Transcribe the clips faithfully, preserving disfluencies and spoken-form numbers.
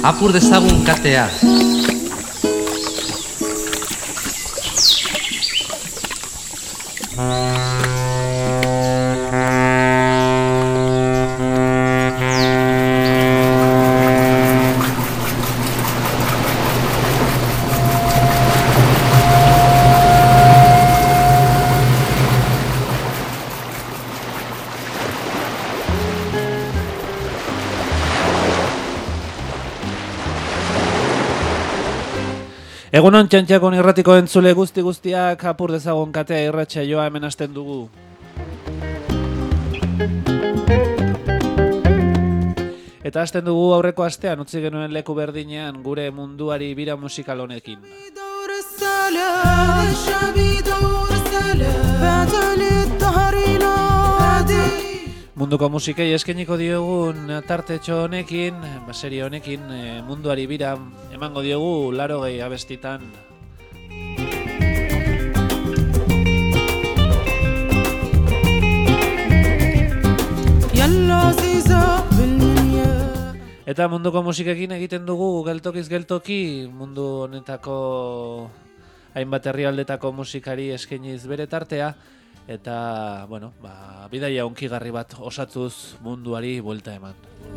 apur dezagun katea. Egunon txantxakon irratiko entzule guzti guztiak apur dezagun katea irratsaioa hemen hasten dugu. Eta hasten dugu aurreko astean utzi genuen leku berdinean gure munduari bira musikal honekin. Munduko musikei eskainiko diogun tartetxo honekin, serie honekin, munduari bira emango diogu laurogei abestitan. Eta munduko musikekin egiten dugu geltokiz geltoki mundu honetako hainbat herrialdetako musikari eskainiz bere tartea. Eta, bueno, ba, bidaia onkigarri bat osatzuz munduari buelta eman.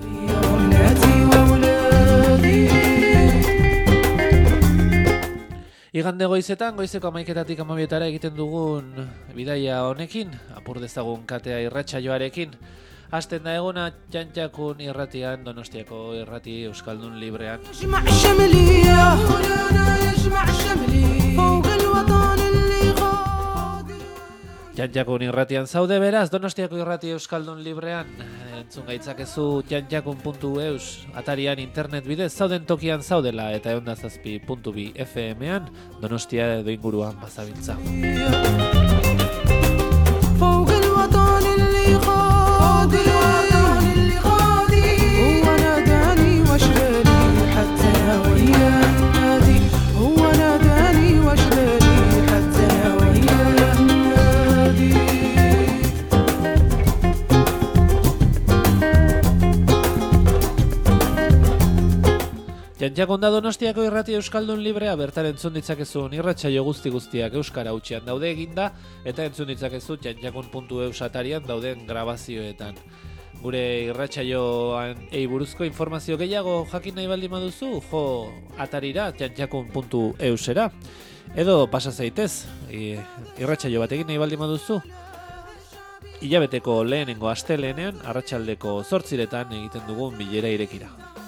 Igande goizetan, goizeko hamaiketatik hamabietara egiten dugun bidaia honekin, apur dezagun katea irratsaioarekin. Hasten da eguna txantxakun irratian, Donostiako irrati Euskaldun librean. Txantxakun irratian zaude beraz, Donostiako irrati Euskaldun librean, entzun gaitzakezu txantxakun puntu eus atarian internet bidez, zauden tokian zaudela eta ehun eta zazpi puntu bi F M-an, Donostia edo inguruan bazabiltza. Txantxakun da Donostiako irrati Euskaldun librea, bertan entzun ditzakezun irratsaio guzti guztiak euskara hutsean daude eginda, eta entzun ditzakezu txantxakun puntu eus atarian dauden grabazioetan. Gure irratsaioan ei buruzko informazio gehiago jakin nahi baldin baduzu, jo atarira txantxakun puntu eusera, edo pasa zaitez, irratsaio bat egin nahi baldin baduzu, hilabeteko lehenengo astelehenean, arratsaldeko zortziretan egiten dugun bilera irekira.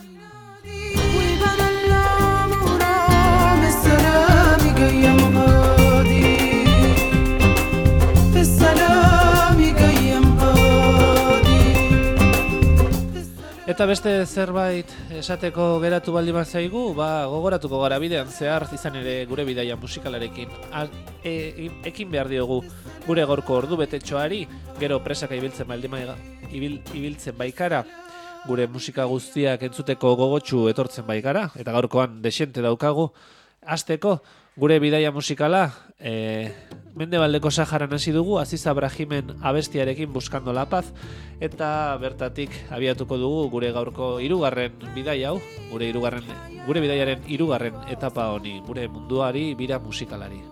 Eta beste zerbait esateko geratu baldin bazaigu, ba, gogoratuko gara bidean zehar izan ere gure bidaia musikalarekin A, e, ekin behar diogu gure gorko ordu betetxoari, gero presaka ibiltzen baldin ibil, ibiltzen baikara, gure musika guztiak entzuteko gogotsu etortzen baikara, eta gaurkoan desente daukagu. Hasteko gure bidaia musikala e, Mendebaldeko Saharan hasi dugu Aziz Abrahimen abestiarekin Buscando la Paz, eta bertatik abiatuko dugu gure gaurko hirugarren bidaia hau, gure hirugarren gure bidaiaren hirugarren etapa honi, gure munduari bira musikalari.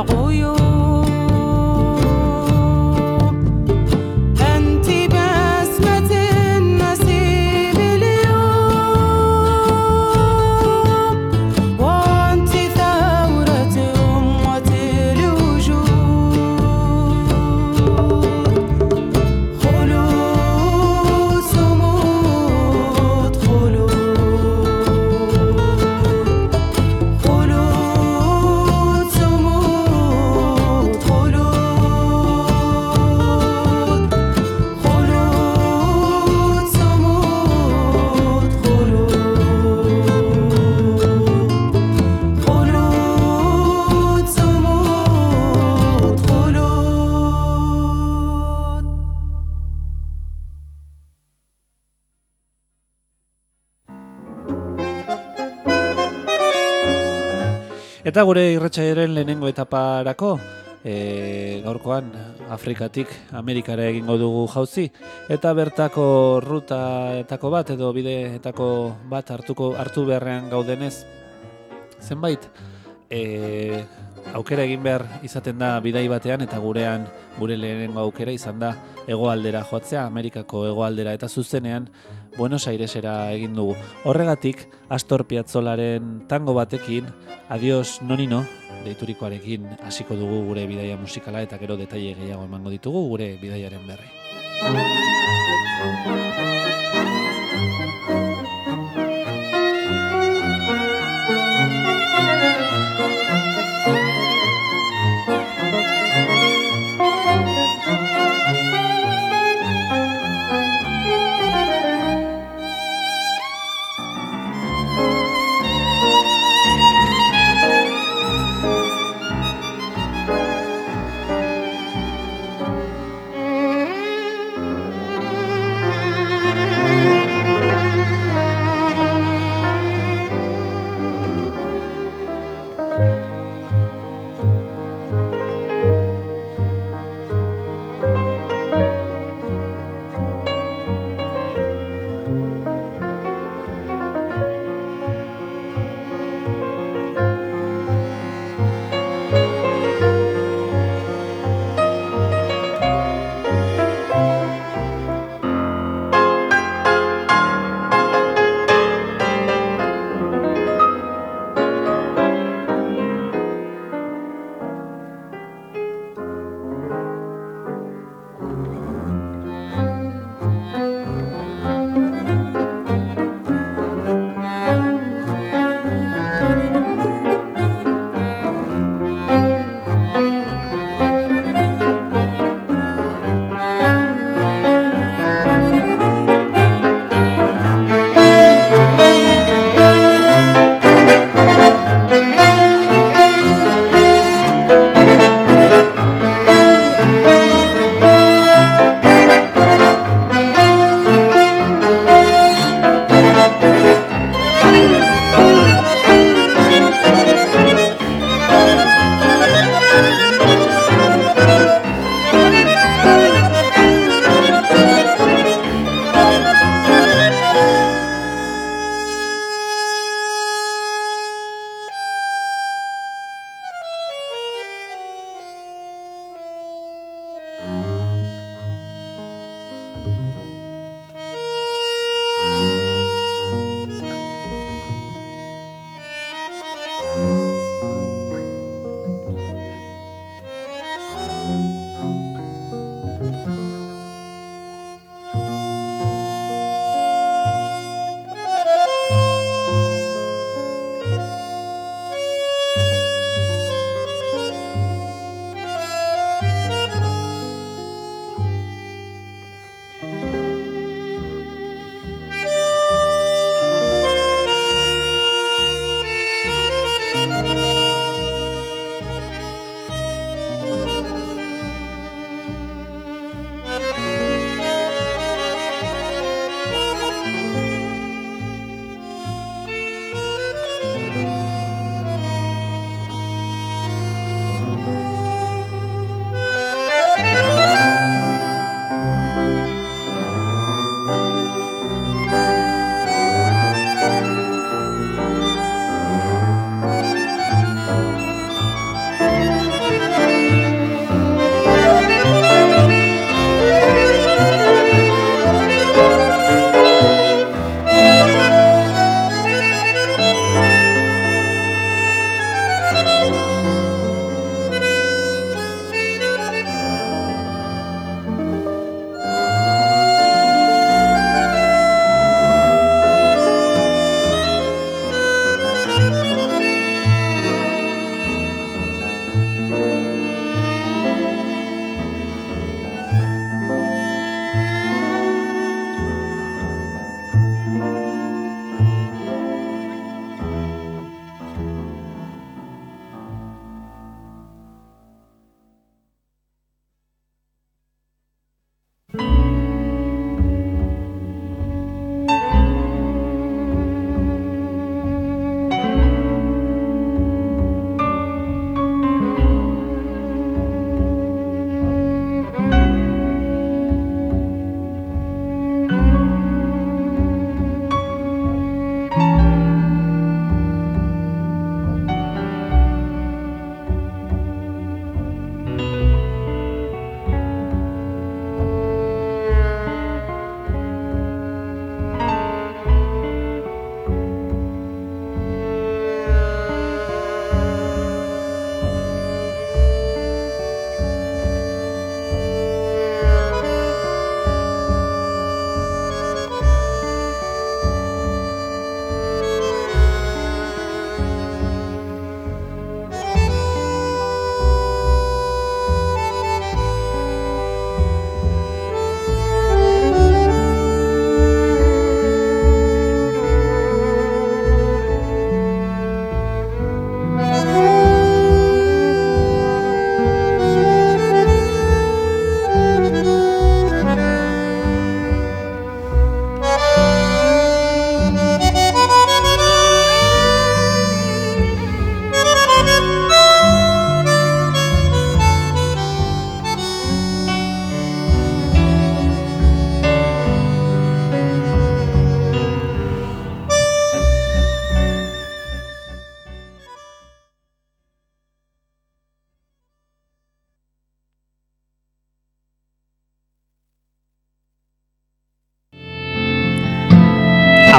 Eta gure irratsaioaren lehenengo etaparako, e, gaurkoan Afrikatik Amerikara egingo dugu jauzi, eta bertako rutaetako bat edo bideetako bat hartuko hartu beharrean gaudenez, zenbait e, aukera egin behar izaten da bidai batean, eta gurean gure lehenengo aukera izan da hegoaldera joatzea, Amerikako hegoaldera, eta zuzenean Buenos Airesera egin dugu. Horregatik, Astor Piazzolaren tango batekin, Adios Nonino, deiturikoarekin hasiko dugu gure bidaia musikala, eta gero detaile gehiago emango ditugu gure bidaiaren berri.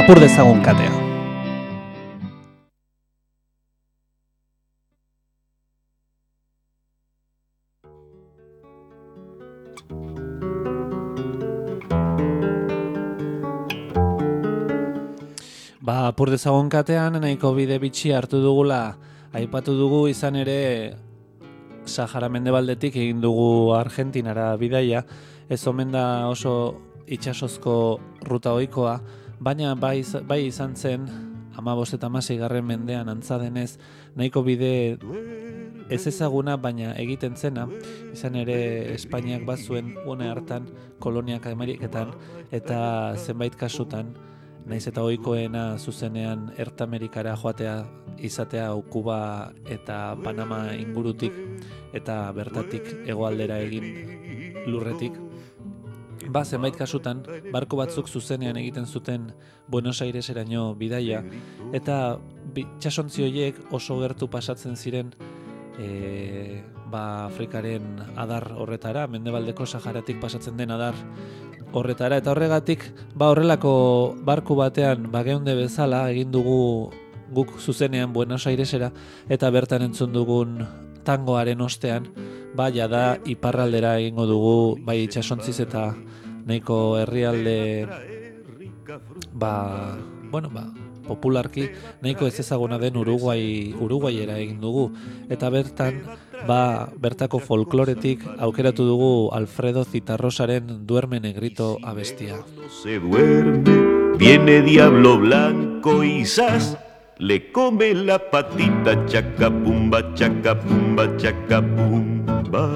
apur dezagun katea. Ba, apur dezagun katean nahiko bide bitxi hartu dugula, aipatu dugu izan ere Sahara mendebaldetik egin dugu Argentinara bidaia, ez omen da oso itsasozko ruta ohikoa, baina bai, bai izan zen hamabost eta hamaseigarren mendean antza denez nahiko bide ez ezaguna baina egiten zena, izan ere Espainiak bazuen une hartan koloniak Ameriketan eta zenbait kasutan naiz eta ohikoena zuzenean Ertamerikara joatea izatea Kuba eta Panama ingurutik eta bertatik hegoaldera egin lurretik. Ba, zenbait kasutan, barko batzuk zuzenean egiten zuten Buenos Aireseraino bidaia, eta itsasontzi horiek oso gertu pasatzen ziren e, ba, Afrikaren adar horretara, mendebaldeko Saharatik pasatzen den adar horretara, eta horregatik ba, horrelako barku batean bageunde bezala egin dugu guk zuzenean Buenos Airesera, eta bertan entzun dugun tangoaren ostean, ba, jada iparraldera egingo dugu, bai itsasontziz eta nahiko herrialde ba, bueno, ba, popularki nahiko ez ezaguna den Uruguai, Uruguaiera egin dugu, eta bertan ba, bertako folkloretik aukeratu dugu Alfredo Zitarrosaren Duerme Negrito abestia. Se duerme, viene Diablo Blanco y zas, le come la patita, chacapumba, chacapumba, chacapumba.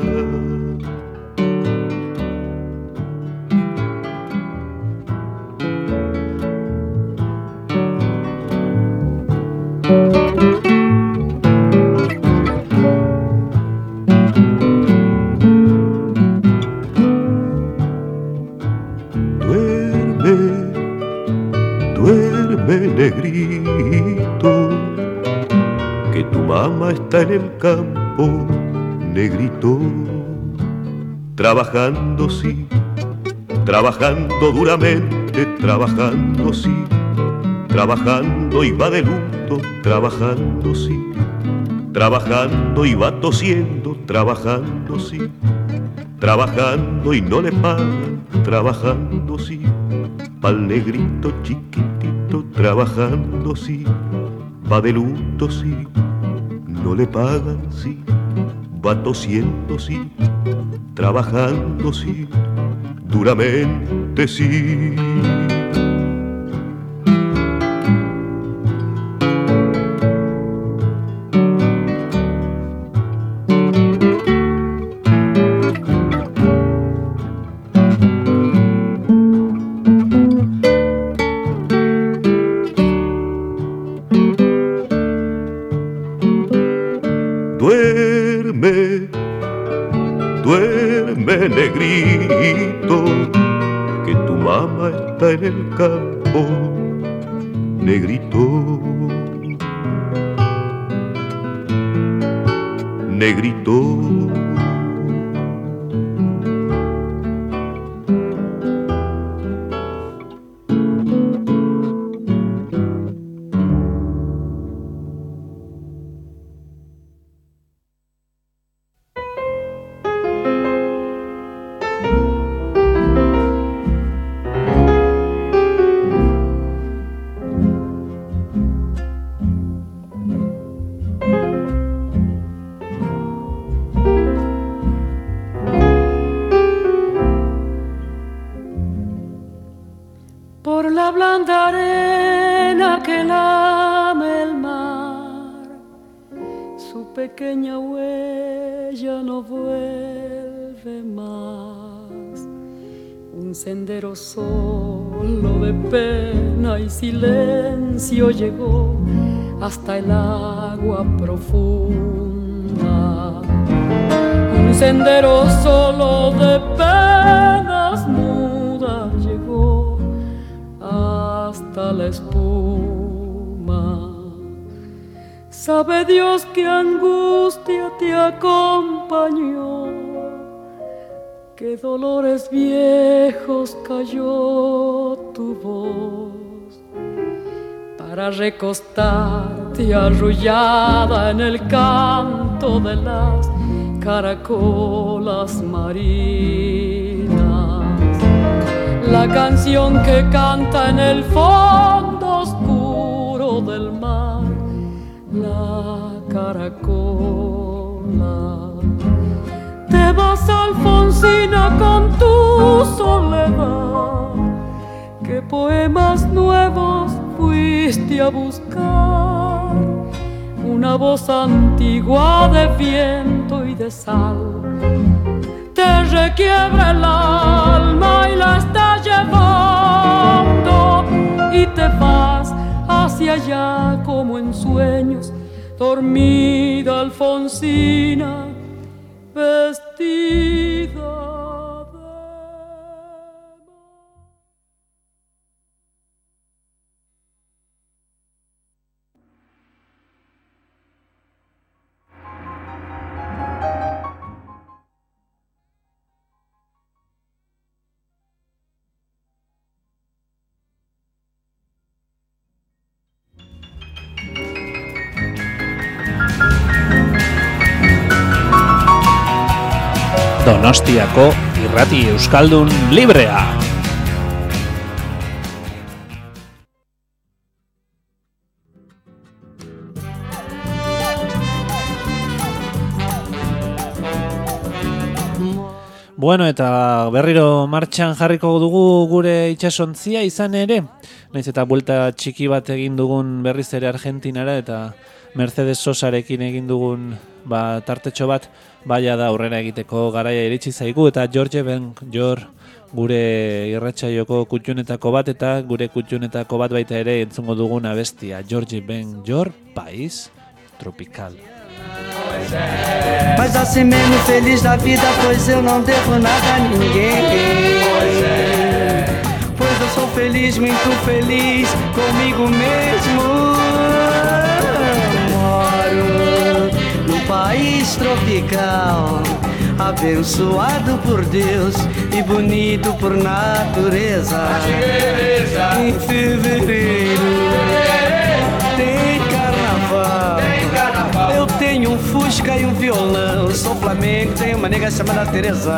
Negrito, que tu mamá está en el campo, negrito, trabajando sí, trabajando duramente, trabajando sí, trabajando y va de luto, trabajando sí, trabajando y va tosiendo, trabajando sí, trabajando y no le pagan, trabajando sí, pa'l negrito chiquitito, trabajando sí, va de luto sí, no le pagan sí, va tosiendo sí, trabajando sí, duramente sí. Negrito, que tu mamá está en el campo, negrito, negrito. Silencio llegó hasta el agua profunda, un sendero solo de penas mudas llegó hasta la espuma. Sabe Dios qué angustia te acompañó, qué dolores viejos cayó tu voz. para recostarte arrullada en el canto de las caracolas marinas. La canción que canta en el fondo oscuro del mar, la caracola. Te vas, Alfonsina, con tu soledad. ¿Qué poemas nuevos fuiste a buscar? Una voz antigua de viento y de sal te requiebra el alma y la está llevando, y te vas hacia allá como en sueños, dormida Alfonsina, vestida. Donostiako irrati euskaldun librea. Bueno, eta berriro martxan jarriko dugu gure itsasontzia izan ere. Naiz eta buelta txiki bat egin dugun berriz ere Argentinara eta Mercedes Sosarekin egin dugun ba, tartetxo bat, baia da aurrera egiteko garaia iritsi zaigu, eta George Ben-Jor gure irratsaioko kutxunetako bat eta gure kutxunetako bat baita ere entzungo dugun abestia. George Ben-Jor, País Tropical. Mas assim mesmo feliz da vida, pois eu não devo nada a ninguém. Pois é. Pois eu sou feliz, muito feliz comigo mesmo. Moro num país tropical, abençoado por Deus e bonito por natureza. Em fevereiro tem carnaval. Eu tenho um fusca e um violão, sou flamengo, tenho uma nega chamada Teresa.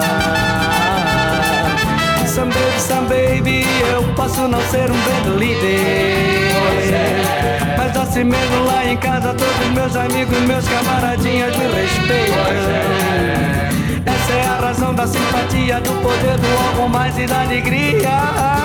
Some baby, some baby, eu posso não ser um bad líder, mas assim mesmo lá em casa todos meus amigos, meus camaradinhas me respeitam. Essa é a razão da simpatia, do poder do algo mais e da alegria.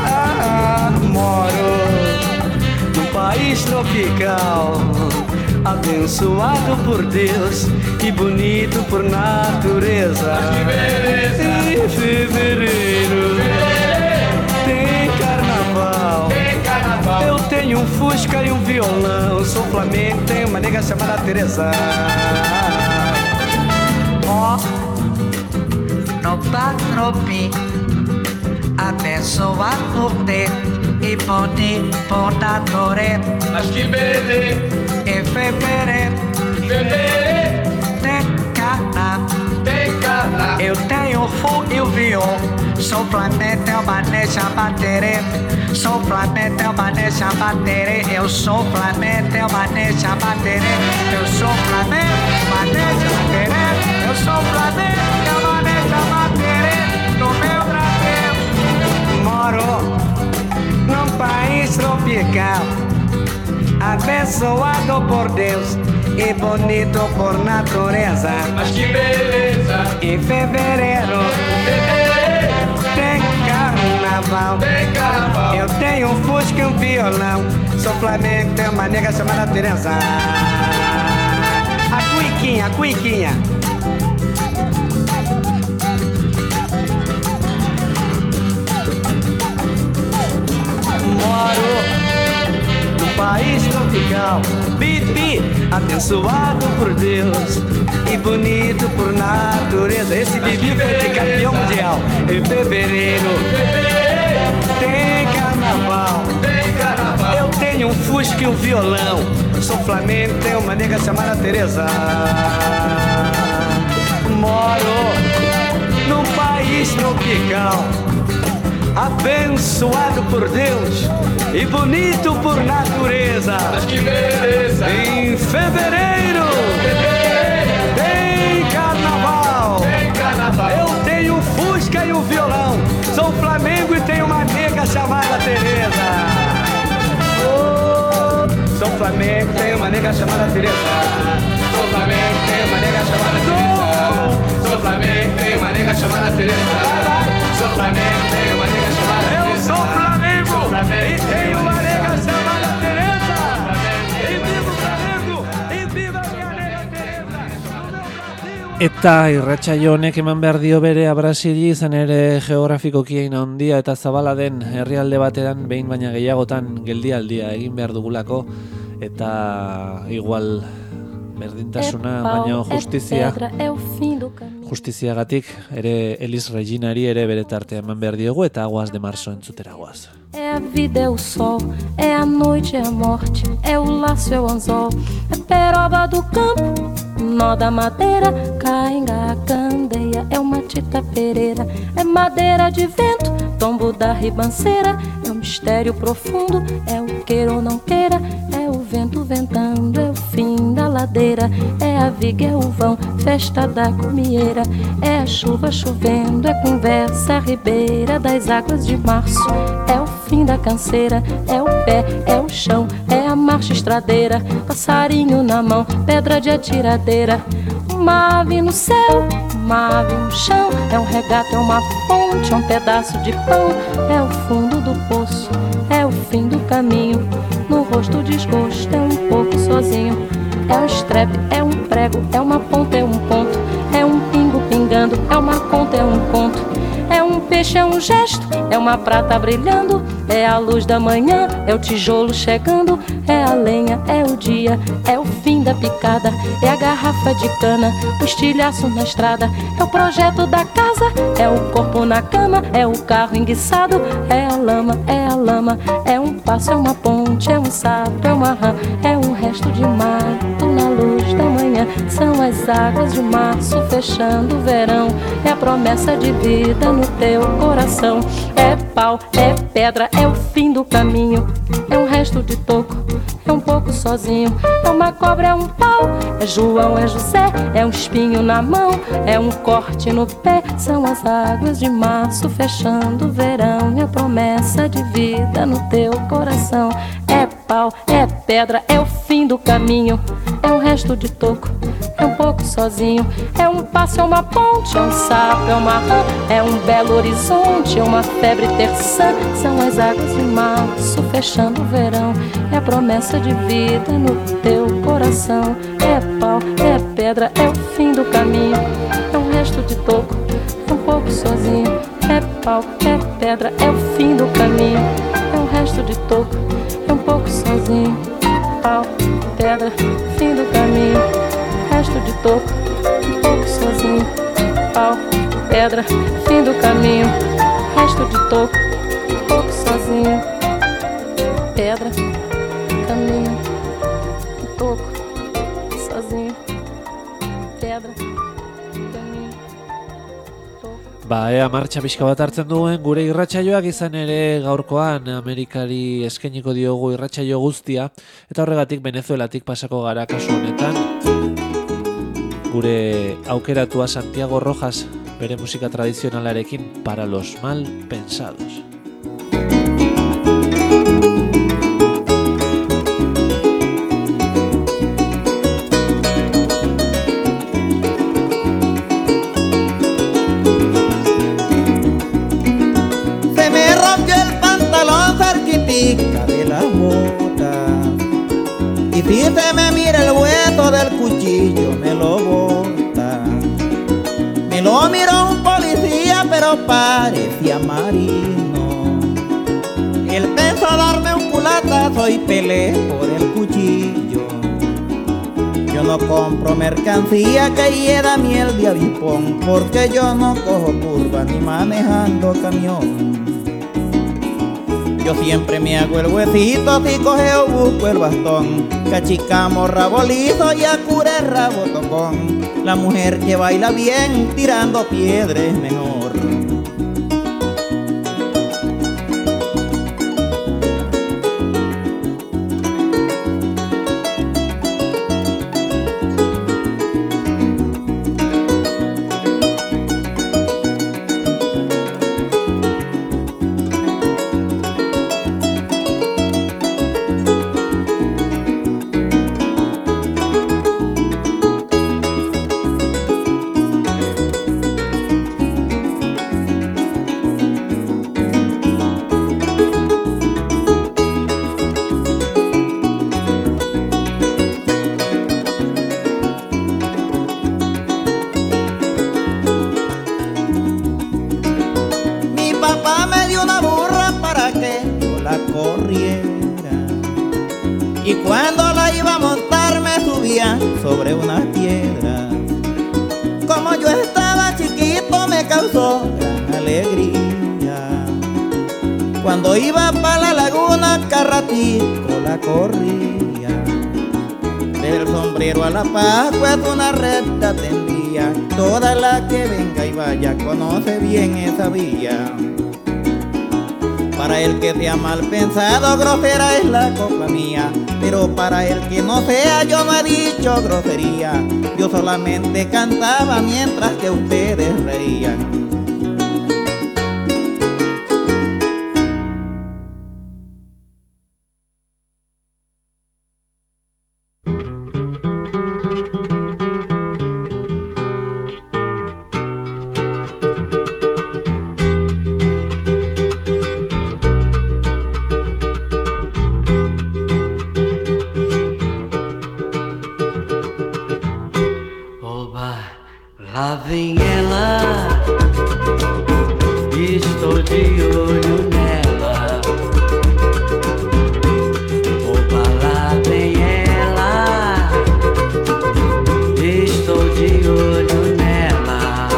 Moro num país tropical, abençoado por Deus e bonito por natureza. Em fevereiro tem carnaval. Eu tenho um fusca e um violão, sou flamengo, tenho uma nega chamada Teresa. Ó, no patropi, abençoado por Deus e bonito por natureza. Mas que beleza! Em fevereiro, fevereiro tem carnaval. Tem carnaval. Eu tenho o fogo e o viol. Sou Flamengo, tenho maneja baterê. Sou Flamengo, tenho maneja baterê. Eu sou Flamengo, tenho maneja baterê. Eu sou Flamengo, maneja baterê. Eu sou Flamengo, tenho maneja baterê. No meu Brasil, moro num país tropical, abençoado por Deus e bonito por natureza. Mas que beleza! Em fevereiro, fevereiro tem carnaval. Tem carnaval. Eu tenho um fusca e um violão, sou flamengo, tenho uma nega chamada Teresa. A cuiquinha, a cuiquinha. Moro país tropical, bibi, abençoado por Deus e bonito por natureza. Esse bibi foi de campeão mundial. Em fevereiro tem carnaval. Eu tenho um fusca e um violão, sou flamengo, tenho uma nega chamada Teresa. Moro num país tropical, abençoado por Deus e bonito por natureza. Mas que beleza! Em fevereiro tem carnaval. Tem carnaval. Eu tenho um Fusca e um violão. Sou Flamengo e tenho uma nega chamada Tereza. Oh, sou Flamengo e tenho uma nega chamada Tereza. Sou Flamengo, tem uma nega chamada Teresa. Sou Flamengo, tem uma nega chamada Teresa. Sou Flamengo, tem uma nega chamada Teresa. Eu sou Flamengo, Sou Flamengo, e tenho uma nega chamada Tereza. Flamengo. E viva o Flamengo, e viva a minha nega Tereza. No meu Brasil. Eta irratsaio honek eman behar dio bere Brasili, izan ere geografikoki hain handia eta zabala den herrialde batean behin baina gehiagotan geldialdia egin behar dugulako, eta igual berdintasuna, baina justizia justiziagatik ere Elis Reginari ere bere tartea eman behar diogu, eta Aguas de Marzo entzutera guaz. É a vida, é o sol, é a noite, é a morte, é o laço, é o anzol, é peroba do campo, nó da madeira, cainga, candeia, é uma tita pereira, é madeira de vento, tombo da ribanceira, é um mistério profundo, é o queira ou não queira, é o vento ventando, é o fim da ladeira, é a viga, é o vão, festa da comieira, é a chuva chovendo, é conversa ribeira das águas de março, é o fim da canseira, é o pé, é o chão, é a marcha estradeira, passarinho na mão, pedra de atiradeira, uma ave no céu, uma ave no chão, é um regato, é uma fonte, é um pedaço de pão, é o fundo do poço, é o fim do caminho, no rosto desgosto, é um pouco sozinho, é um estrepe, é um prego, é uma ponta, é um ponto, é um pingo pingando, é uma conta, é um conto, é um peixe, é um gesto, é uma prata brilhando, é a luz da manhã, é o tijolo chegando, é a lenha, é o dia, é o fim da picada, é a garrafa de cana, o estilhaço na estrada, é o projeto da casa, é o corpo na cama, é o carro enguiçado, é a lama, é a lama, é um passo, é uma ponte, é um sapo, é uma rã, é um resto de mato na luz da manhã, são as águas de março fechando o verão, é a promessa de vida no teu coração, é pau, é pedra, é o fim do caminho, é um resto de toco, é um pouco sozinho, é uma cobra, é um pau, é João, é José, é um espinho na mão, é um corte no pé, são as águas de março fechando o verão, é a promessa de vida no teu coração, é pau, é pedra, é o fim do caminho, é um resto de toco, é um pouco sozinho, é um passo, é uma ponte, é um sapo, é uma rã, é um belo horizonte, é uma febre terçã, são as águas de março fechando o verão, é a promessa de vida no teu coração, é pau, é pedra, é o fim do caminho, é um resto de toco, é um pouco sozinho, é pau, é pedra, é o fim do caminho, é um resto de toco, é um pouco sozinho, pau, pedra, fim do caminho, resto de toco, um pouco sozinho, pau, pedra, fim do caminho, resto de toco, um pouco sozinho, pedra, caminho, um toco, sozinho, pedra, caminho, toco. Ba, ea martxa pixka bat hartzen duen gure irratsaioak, izan ere gaurkoan Amerikari eskainiko diogu irratsaio guztia, eta horregatik Venezuelatik pasako gara kasu honetan. Gure aukeratua Santiago Rojas bere musika tradizionalarekin Para los mal pensados. Se me rompió el pantalón cerquitica de la bota, y si se me mira el hueso del cuchillo me lo bota. Me lo miró un policía pero parecía marino, y él pensó darme un culatazo y peleé por el cuchillo. Yo no compro mercancía que hieda miel de avispón, porque yo no cojo curva ni manejando camión. Yo siempre me hago el huesito, si coge o busco el bastón, cachicamo rabo liso y a cura el rabo tocón. La mujer que baila bien tirando piedra es mejor. como yo estaba chiquito me causó gran alegría. Cuando iba pa' la laguna, carratico la corría. Del sombrero a la Pascua es una recta tendría. Toda la que venga y vaya conoce bien esa vía. Para el que sea mal pensado, grosera es la copla mía. Pero para el que no sea, yo no he dicho grosería. Yo solamente cantaba mientras que ustedes reían. Lá vem ela, estou de olho nela. Opa, lá vem ela, estou de olho nela.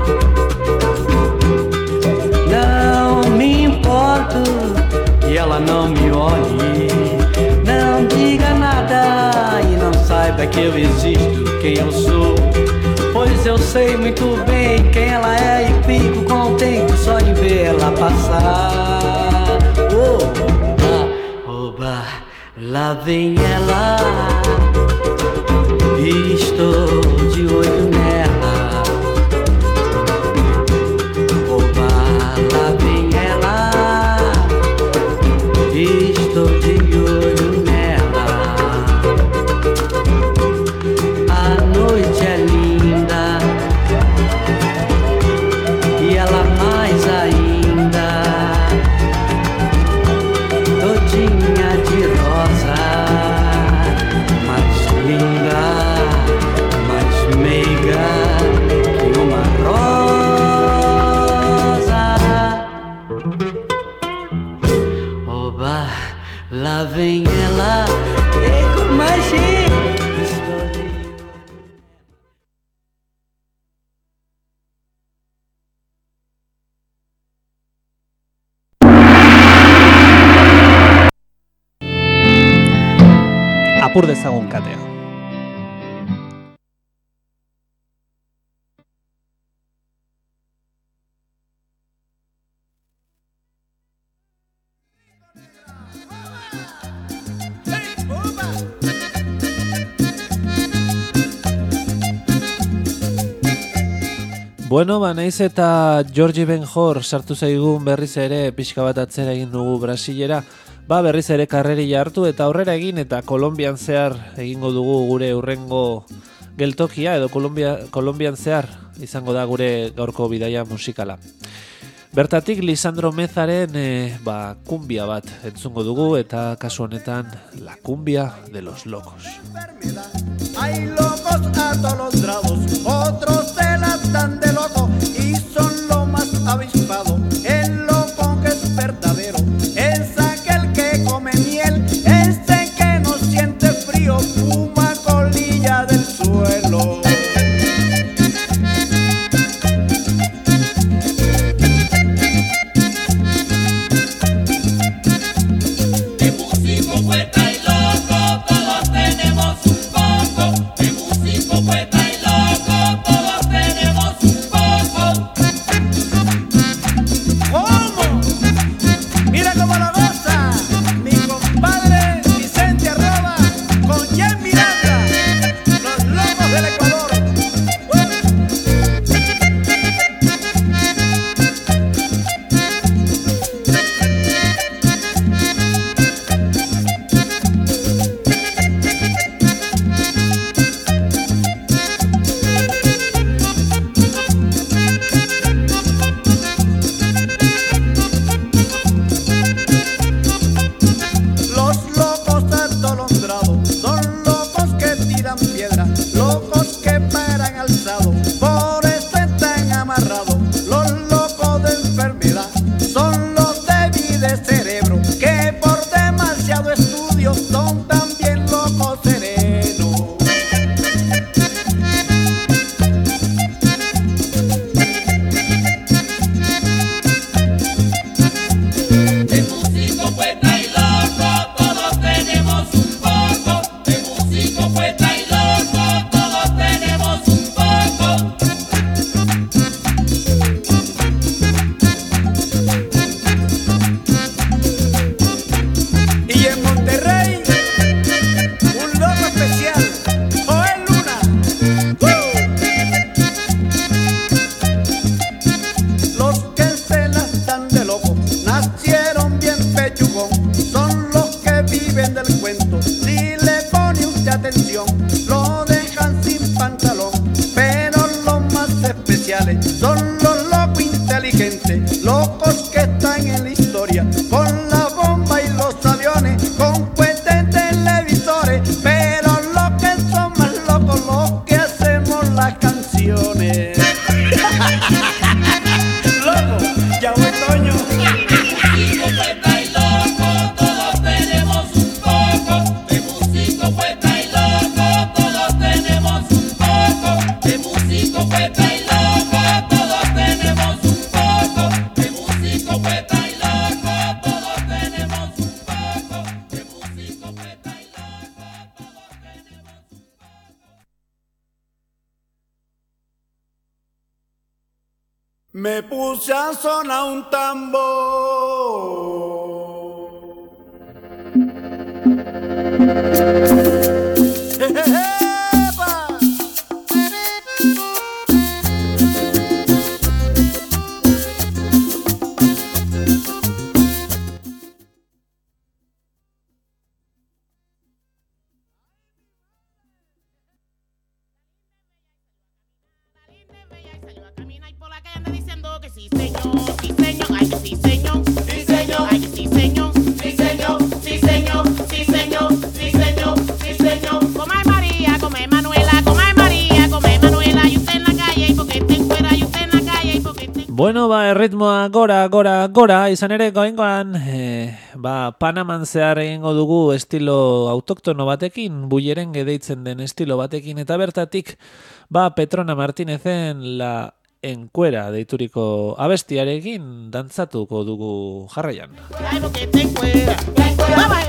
Não me importo que ela não me olhe, não diga nada e não saiba que eu existo, quem eu sou. Pois eu sei muito bem quem ela é e fico contente só de ver ela passar. Oba, oba, lá vem ela, estou de olho nela. Oba, lá vem ela, estou de olho nela. A noite é linda e ela mais ainda, todinha de rosa, mais linda, mais meiga que uma rosa. Oba, lá vem ela, e com magia. Apur dezagun katea. Bueno, ba, naiz eta Georgie Ben-Hor sartu zaigun berriz ere pixka bat atzera egin dugu Brasilera, ba berriz ere karreria hartu eta aurrera egin eta Kolonbian zehar egingo dugu gure hurrengo geltokia edo Kolombia, Kolonbian zehar izango da gure gaurko bidaia musikala. Bertatik Lisandro Mezaren e, ba, kumbia bat entzungo dugu eta kasu honetan La Cumbia de los Locos. Hay locos a todos los grados, otros se la dan de loco y son lo más avispado. El loco que es verdadero es aquel que come miel, ese que no siente frío, fuma colilla del suelo. De músico, poeta y loco, todos tenemos un poco. De músico, poeta y loco. criminales, son los locos inteligentes, locos que están en la historia, con la bomba y los aviones, con cohetes televisores, pero los que son más locos, los que hacemos las canciones. Loco, ya voy Toño. Me puse a sonar un tambor. Sí señor, sí señor, ay que sí señor, sí señor, ay que sí señor, sí señor, sí señor, sí señor, sí señor, sí señor. Come María, come Manuela, come María, come Manuela, y usted en la calle y porque te encuera, y usted en la calle y porque te... Bueno, ba, erritmoa gora, gora, gora, izan ere goengoan, eh, ba, Panaman zehar egingo dugu estilo autoktono batekin, bullerengue deitzen den estilo batekin, eta bertatik, ba, Petrona Martinezen la enkuera deituriko abestiarekin dantzatuko dugu jarraian. Ay, porque te encuera, te encuera, vamos.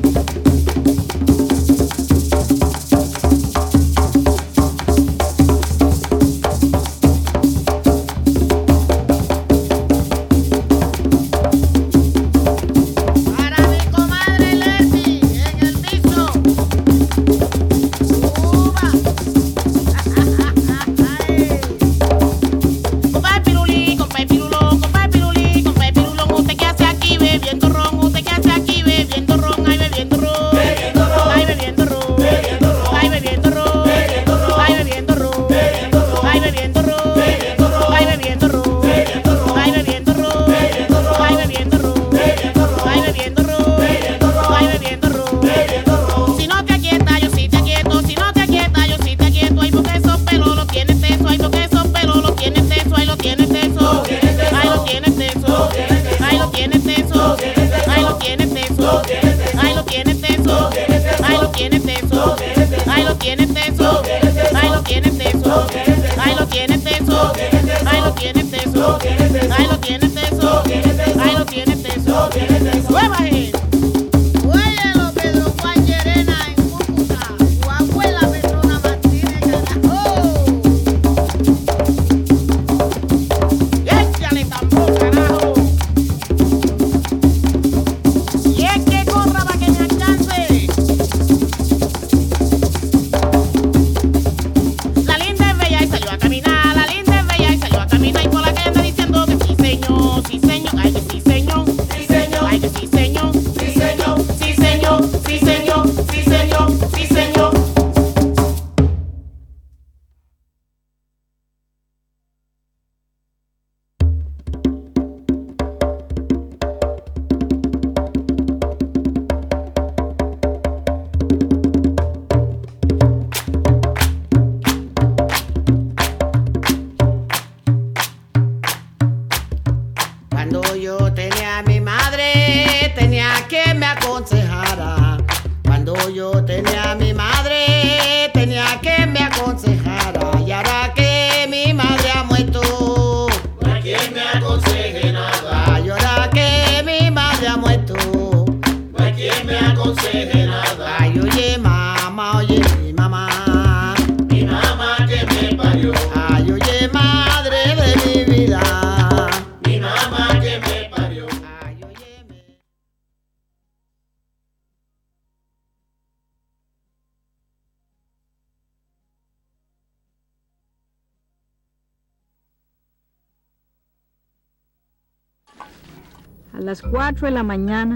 A las cuatro de la mañana,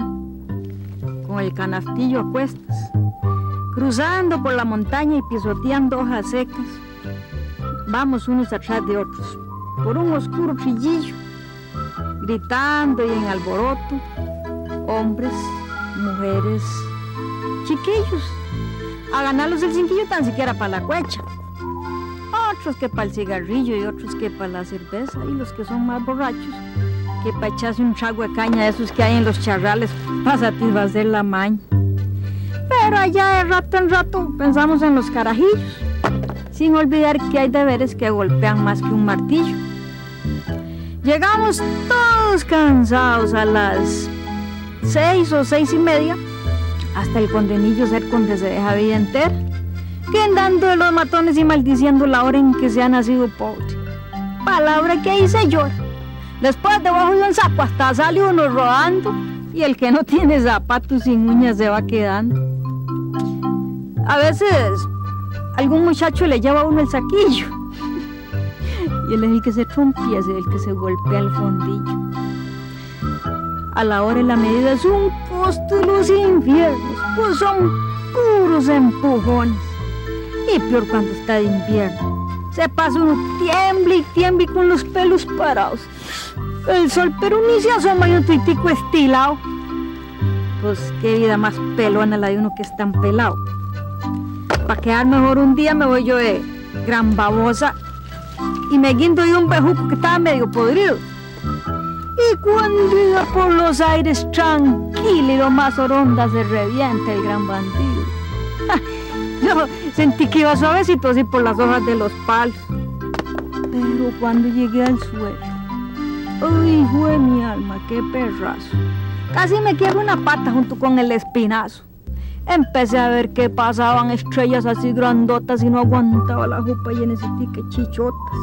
con el canastillo a cuestas, cruzando por la montaña y pisoteando hojas secas, vamos unos atrás de otros, por un oscuro trillillo, gritando y en alboroto, hombres, mujeres, chiquillos, a ganarlos el cinquillo tan siquiera para la cuecha. Otros que para el cigarrillo y otros que para la cerveza, y los que son más borrachos, que para echarse un trago de caña de esos que hay en los charrales para satisfacer la maña. Pero allá de rato en rato pensamos en los carajillos, sin olvidar que hay deberes que golpean más que un martillo. Llegamos todos cansados a las seis o seis y media, hasta el condenillo ser donde se deja vida entera, que andando de los matones y maldiciendo la hora en que se ha nacido pobre. Palabra que ahí se llora. Después debajo de un saco hasta sale uno rodando, y el que no tiene zapatos sin uñas se va quedando. A veces algún muchacho le lleva a uno el saquillo, y él es el que se trompieza, el que se golpea el fondillo. A la hora y la medida es un costo de los infiernos, pues son puros empujones. Y peor cuando está de invierno, se pasa uno tiembla y tiembla con los pelos parados. El sol pero ni se asoma y un tuitico estilado. Pues qué vida más pelona la de uno que es tan pelado. Para quedar mejor un día me voy yo de gran babosa y me guindo de un bejuco que estaba medio podrido. Y cuando iba por los aires tranquilo y lo más oronda se revienta el gran bandido. Yo sentí que iba suavecito así por las hojas de los palos. Pero cuando llegué al suelo, ¡ay, fue mi alma, qué perrazo! Casi me quiebro una pata junto con el espinazo. Empecé a ver que pasaban estrellas así grandotas y no aguantaba la jupa y en ese tique chichotas.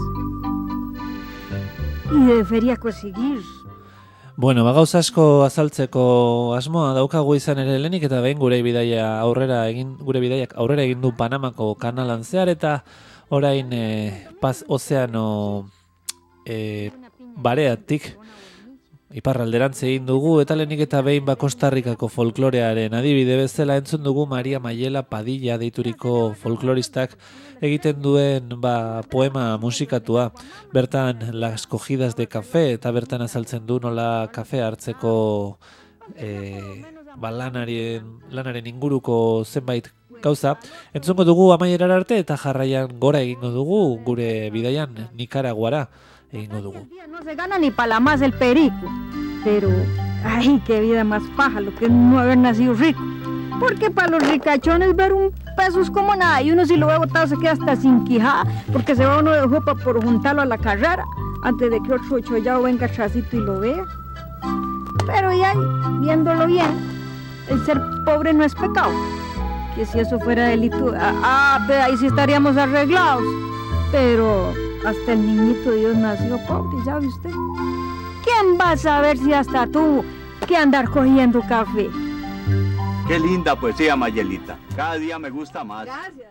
Y debería conseguir. Bueno, ba, gauza asko azaltzeko asmoa daukagu izan ere lehenik eta behin gure bidaia aurrera egin gure bidaiak aurrera egin du Panamako kanalan zehar eta orain e, Paz Ozeano e, bareatik iparralderantz egin dugu eta lehenik eta behin ba Kostarrikako folklorearen adibide bezala entzun dugu Maria Mayela Padilla deituriko folkloristak egiten duen ba, poema musikatua. Bertan Las cogidas de café eta bertan azaltzen du nola kafe hartzeko e, ba, lanaren, lanaren inguruko zenbait gauza. Entzungo dugu amaierar arte eta jarraian gora egingo dugu gure bidaian Nikaraguara egingo dugu. No se gana ni para la más el perico, pero ay, qué vida más paja lo que es no haber nacido rico. Porque para los ricachones ver un peso es como nada, y uno si lo ve botado se queda hasta sin quijada, porque se va uno de jupa por juntarlo a la carrera, antes de que otro chollado venga atrásito y lo vea. Pero ya, viéndolo bien, el ser pobre no es pecado, que si eso fuera delito, ah, pues ahí sí estaríamos arreglados, pero hasta el niñito Dios nació pobre, ¿sabe usted? ¿Quién va a saber si hasta tuvo que andar cogiendo café? Qué linda poesía, Mayelita. Cada día me gusta más. Gracias.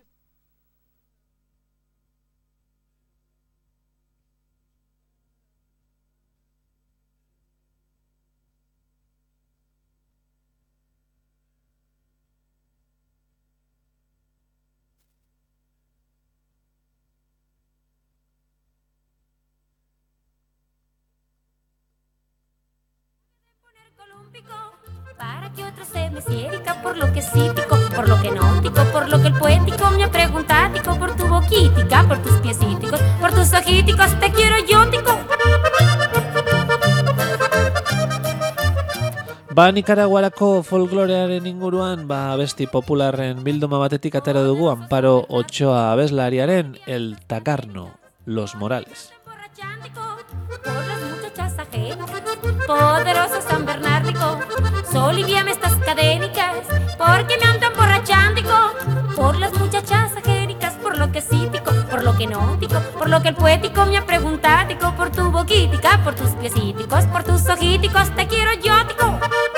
Para que otro se me cierica por lo que cítico, por lo que nótico, por lo que el poético me ha preguntado, por tu boquítica, por tus piecíticos, por tus ojíticos, te quiero yo, tico. Ba, Nikaraguarako folklorearen inguruan, ba, abesti popularren bilduma batetik atera dugu Amparo Ochoa abeslariaren El Tacarno, Los Morales. Por las muchachas ajenas, poderoso San Bernardico, soliviame estas cadénicas, porque me andan borrachándico. Por las muchachas agénicas, por lo que cítico, por lo que nótico, por lo que el poético me ha preguntado, por tu boquítica, por tus piecíticos, por tus ojíticos, te quiero yo, tico.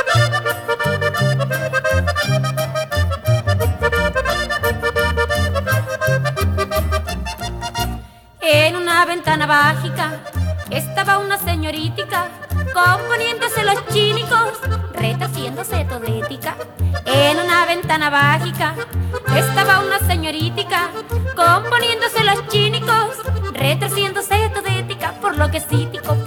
En una ventana mágica estaba una señorítica componiéndose los chínicos, retaciéndose todética. En una ventana mágica estaba una señorítica componiéndose los chínicos, retorciéndose todética.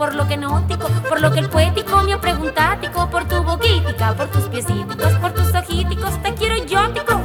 por lo que nótico, por lo que el poético mío preguntático, por tu boquítica, por tus piecíticos, por tus ojíticos, te quiero yótico.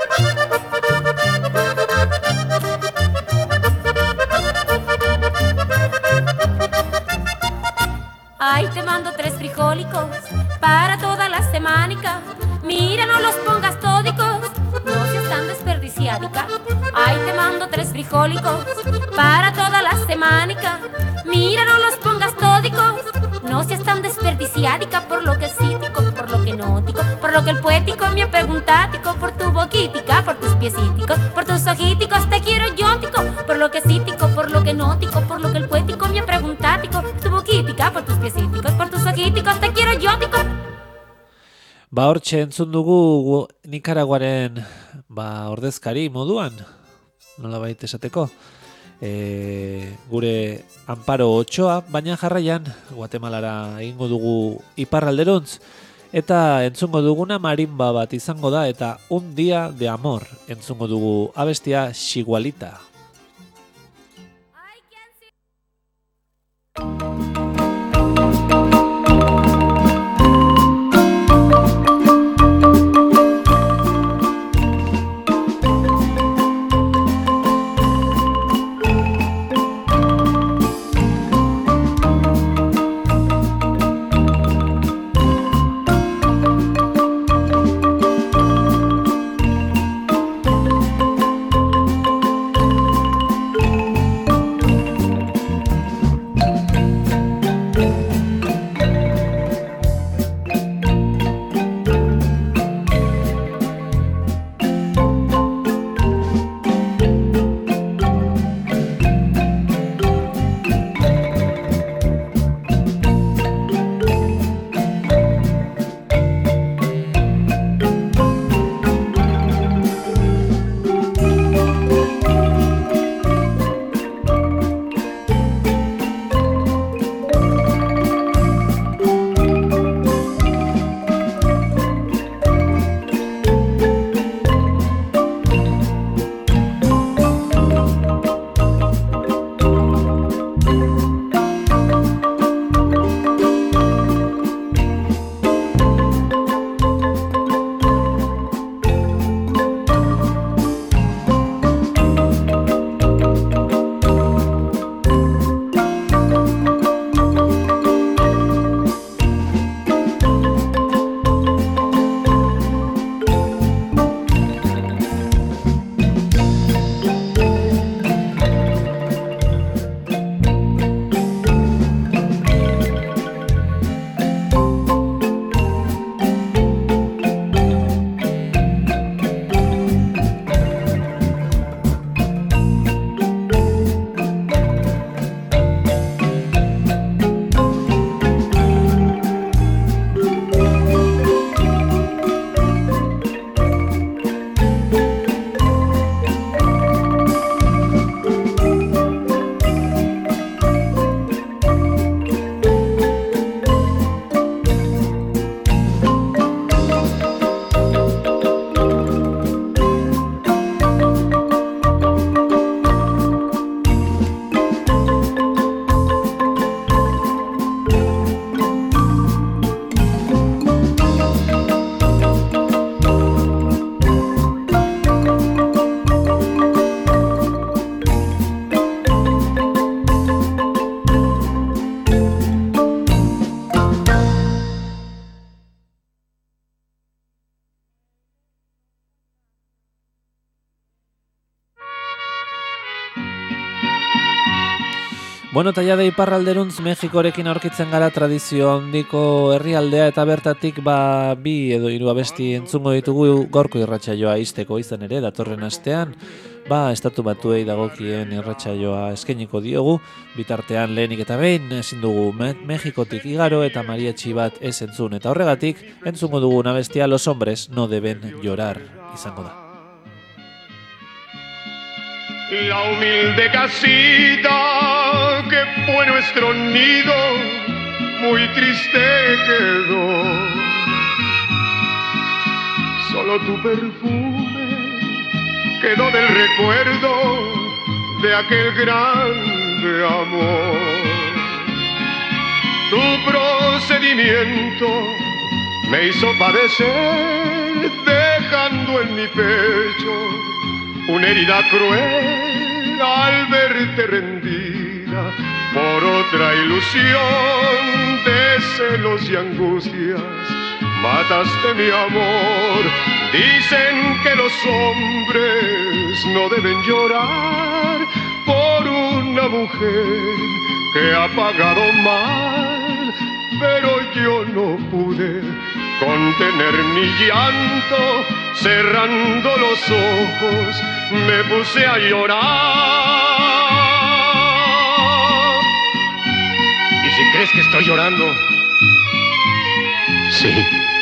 Ay, te mando tres frijólicos para toda la semánica. Mira, no los pongas tódicos, no seas tan desperdiciádica. Ay, te mando tres frijólicos para toda la semánica. Mira, no los pongas tódicos, no seas tan desperdiciádica. Por lo que cítico, por lo que nótico, por lo que el poético me preguntático, por tu boquítica, por tus piecíticos, por tus ojíticos, te quiero yótico. Por lo que cítico, por lo que nótico, por lo que el poético me preguntático, por tu boquítica, por tus piecíticos, por tus ojíticos, te quiero yótico. Ba hortxe entzun dugu Nikaraguaren ba ordezkari moduan, nolabait esateko, e, gure Amparo Ochoa, baina jarraian Guatemalara egingo dugu iparralderuntz, eta entzungo duguna marimba bat izango da, eta Un Día de Amor entzungo dugu abestia Xigualita. Bueno, eta jade iparralderuntz Mexikorekin aurkitzen gara tradizio handiko herrialdea eta bertatik ba bi edo hiru abesti entzungo ditugu gaurko irratsaioa izteko izan ere datorren astean. Ba, estatu batuei dagokien irratsaioa eskainiko diogu, bitartean lehenik eta behin ezin dugu Mexikotik igaro eta mariachi bat ez entzun, eta horregatik entzungo dugu abestia Los hombres no deben llorar izango da. La humilde casita que fue nuestro nido, muy triste quedó. Solo tu perfume quedó del recuerdo de aquel grande amor. tu procedimiento me hizo padecer, dejando en mi pecho una herida cruel al verte rendida por otra ilusión de celos y angustias. Mataste mi amor. Dicen que los hombres no deben llorar por una mujer que ha pagado mal, pero yo no pude contener mi llanto. Cerrando los ojos me puse a llorar. ¿Y si crees que estoy llorando? Sí.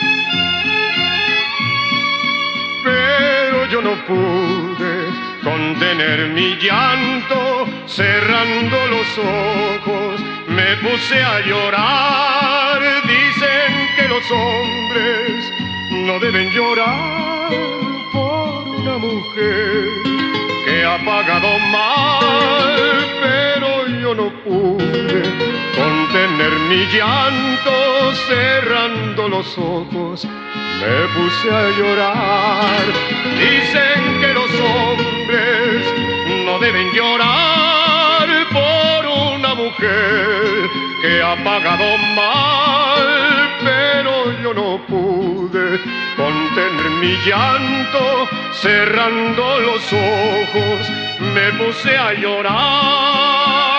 Pero yo no pude contener mi llanto. Cerrando los ojos me puse a llorar. Dicen que los hombres no deben llorar por una mujer que ha pagado mal, pero yo no pude contener mi llanto. Cerrando los ojos me puse a llorar. Dicen que los hombres no deben llorar por una mujer que ha pagado mal, pero yo no pude contener mi llanto. Cerrando los ojos me puse a llorar.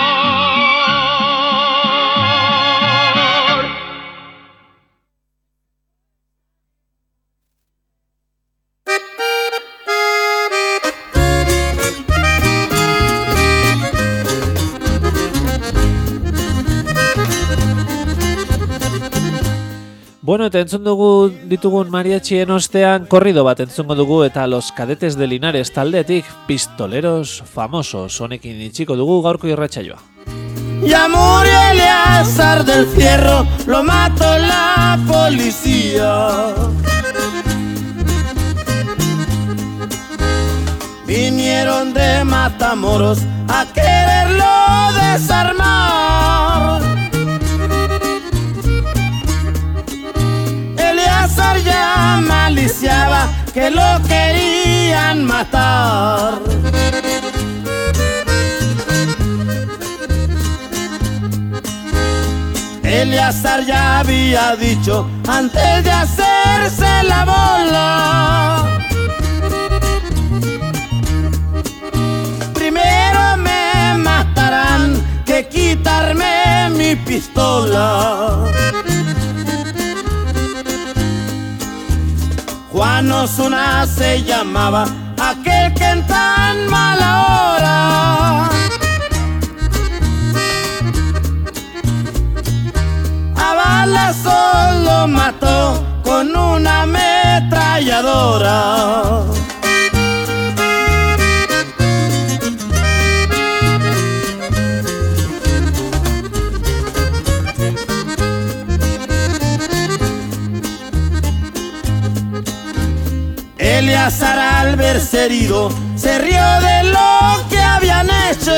Bueno, eta entzun dugu ditugun mariachien ostean korrido bat entzungo dugu eta Los Cadetes de Linares taldetik Pistoleros Famosos honekin itxiko dugu gaurko irratsaioa. Ya murió Eleazar del Fierro, lo mató la policía. Vinieron de Matamoros a quererlo desarmar. Eleazar ya maliciaba que lo querían matar. Eleazar ya había dicho antes de hacerse la bola: primero me matarán que quitarme mi pistola. Juan Osuna se llamaba aquel que en tan mala hora a balazos lo mató con una ametralladora. Eleazar al verse herido se rió de lo que habían hecho.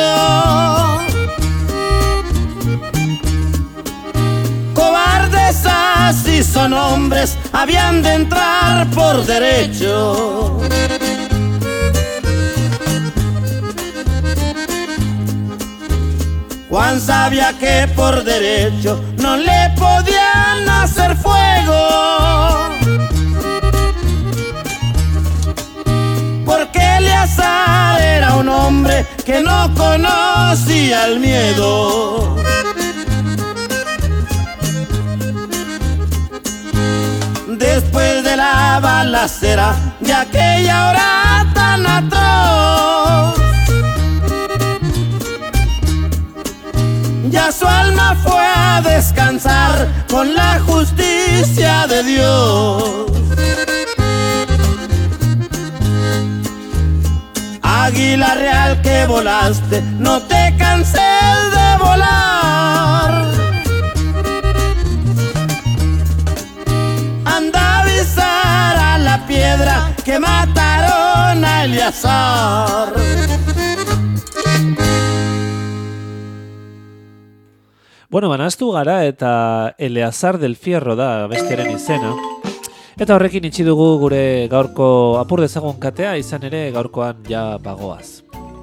Cobardes así son hombres, habían de entrar por derecho. Juan sabía que por derecho no le podían hacer fuego, porque Eleazar era un hombre que no conocía el miedo. Después de la balacera de aquella hora tan atroz, ya su alma fue a descansar con la justicia de Dios. Águila real que volaste, no te canses de volar. Anda a avisar a la piedra que mataron a Eleazar. Bueno, banaztu gara eta Eleazar del Fierro da bestiaren izena. Eta horrekin itxi dugu gure gaurko apur dezagun katea, izan ere gaurkoan ja bagoaz.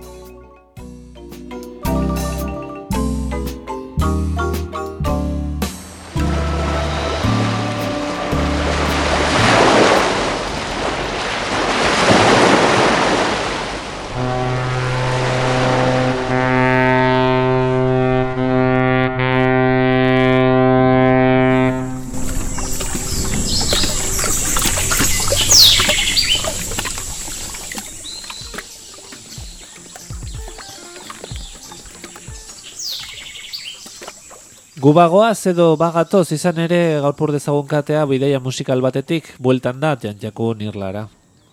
Gubagoaz edo bagatoz izan ere gaurpur dezagun katea bidaia musikal batetik bueltan da Jantjakun Irlara.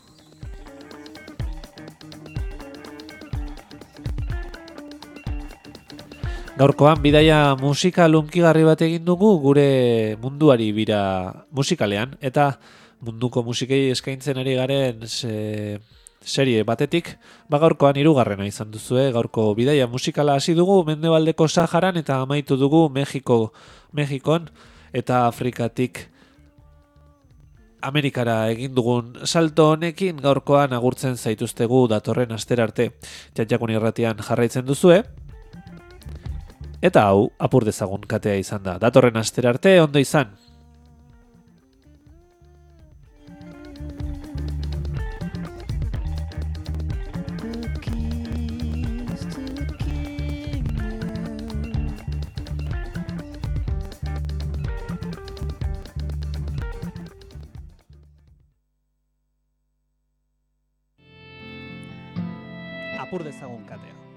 Gaurkoan bidaia musikal hunkigarri bat egin dugu gure munduari bira musikalean eta munduko musikei eskaintzen ari garen se... serie batetik, ba gaurkoan hirugarrena izan duzue, gaurko bidaia musikala hasi dugu Mendebaldeko Saharan eta amaitu dugu Mexiko, Mexikon eta Afrikatik Amerikara egin dugun salto honekin gaurkoan agurtzen zaituztegu datorren astera arte. Jantjakun Irratian jarraitzen duzue. Eta hau apur dezagun katea izan da. Datorren astera arte ondo izan. Apur dezagun katea.